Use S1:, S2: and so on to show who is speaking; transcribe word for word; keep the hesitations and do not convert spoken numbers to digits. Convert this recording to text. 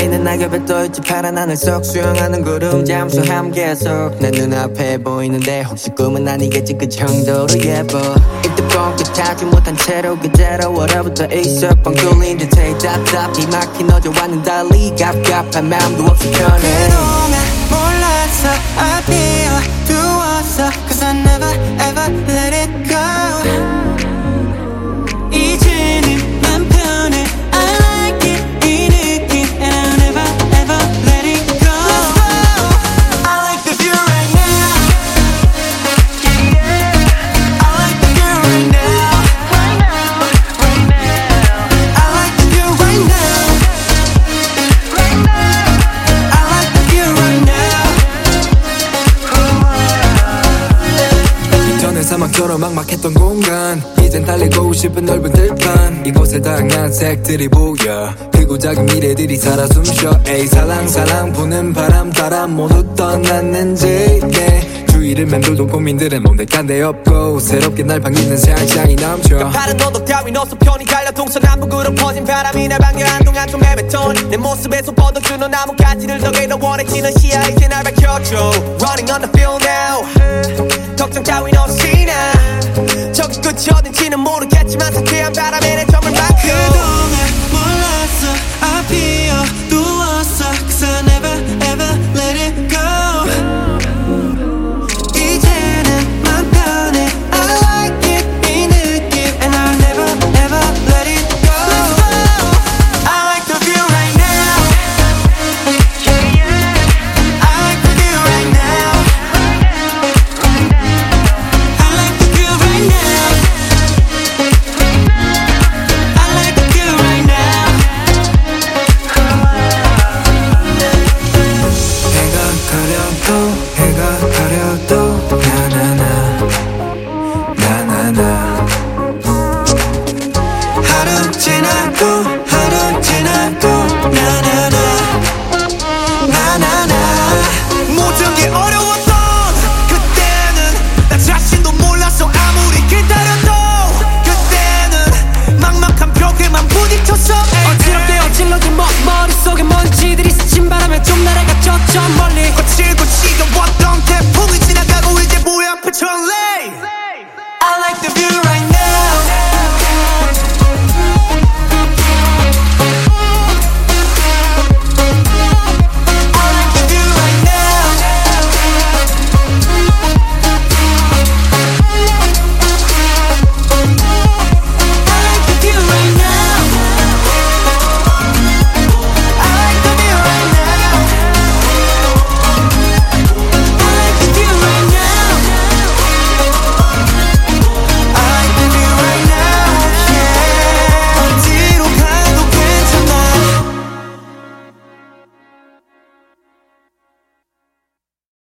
S1: 흩날리는 낙엽에 떠있지 파란 하늘 속 수영하는 구름 잠수함 계속 내 눈앞에 보이는데 혹시 꿈은 아니겠지 그 정도로 예뻐 입도 뻥끗 하지 못한 채로 그대로 얼어붙어 있어 뻥 뚫린 듯해 답답히 막힌 어제와는 달리 갑갑한 마음도 없이 편해
S2: 그동안 몰랐어 I 비워두었어 Cause I never ever let it go 이제는 맘 편해 I like it 이 느낌 And I'll never ever let it go Let's go I like the view right now Yeah yeah I like the view right now Right now Right now I like the view right now Right now I like the view right now
S3: 전에 사막처럼 막막했던 공간 이젠 달리고 싶은 넓은 들판 이곳에 다양한 색들이 보여 크고 작은 미래들이 살아 숨쉬어 에이 살랑살랑 부는 바람 따라 모두 떠났는지 yeah. 주위를 맴돌던 고민들은 몽득한 데 없고 새롭게 날 반기는 세상이 넘쳐
S4: 가파른 도덕 따윈 어서 편히 달려 동서남북으로 퍼진 바람이 날 반겨 한동안 좀 헤맸던 내 모습에서 뻗어주는 나뭇가지를 더게 더 원해지는 시야 이제 날 밝혀줘 Running on the field now 걱정 따윈 없이 나 저기 끝이 어딘지는 모르겠지만 상쾌한 바람에 내 점을 막혀
S2: 그동안 몰랐어 I 비워두었어 Cause I never ever let it go 이제는 맘 편해 I like it 이 느낌 And I'll never ever let it go Let's go I like the view right now Yeah yeah I like the view right now I like the view right now I like the view right now
S3: 해가 가려도 해가 가려도 나나나 나나나
S2: 하루 지나고 하루 지나고 나나나 나나나 모든 게 어려웠던 그때는 나 자신도 몰라서 아무리 기다려도 그때는 막막한 벽에만 부딪혔어
S4: 어지럽게 어질러진 머, 머릿속에 머